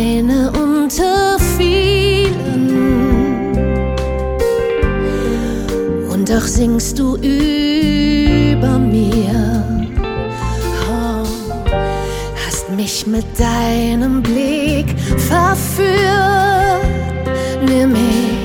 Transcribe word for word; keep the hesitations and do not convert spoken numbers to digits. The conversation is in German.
eine unter vielen. Und doch singst du über mir. Oh, hast mich mit deinem Blick verführt. Nimm mich